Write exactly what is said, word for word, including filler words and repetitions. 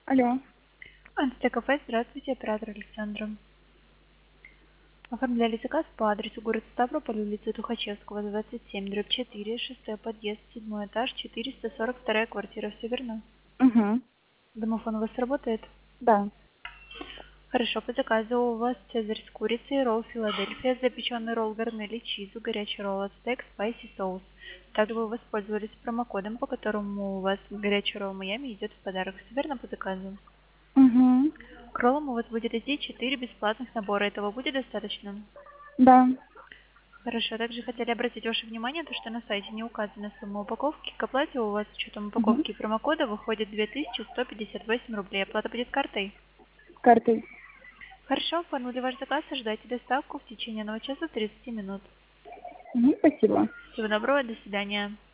Алло. Антикафе, здравствуйте, оператор Александра. Оформляли заказ по адресу город Ставрополь, улица Тухачевского, двадцать семь, дробь четыре, шестой подъезд, седьмой этаж, четыреста сорок вторая квартира. Все верно? Угу. Домофон у вас работает? Да. Хорошо, по заказу у вас цезарь с курицей, ролл Филадельфия, запеченный ролл гарнели, чизу, горячий ролл ацтек, спайси соус. Также вы воспользовались промокодом, по которому у вас горячий ролл Майами идет в подарок. Все верно по заказу? Угу. К роллам у вас будет идти четыре бесплатных набора. Этого будет достаточно? Да. Хорошо. Также хотели обратить ваше внимание, то, что на сайте не указана сумма упаковки. К оплате у вас с учетом Угу. упаковки и промокода выходит две тысячи сто пятьдесят восемь рублей. Оплата будет картой? Картой. Хорошо, оформили ваш заказ, ожидайте доставку в течение одного часа тридцати минут. Угу. Спасибо. Всего доброго, до свидания.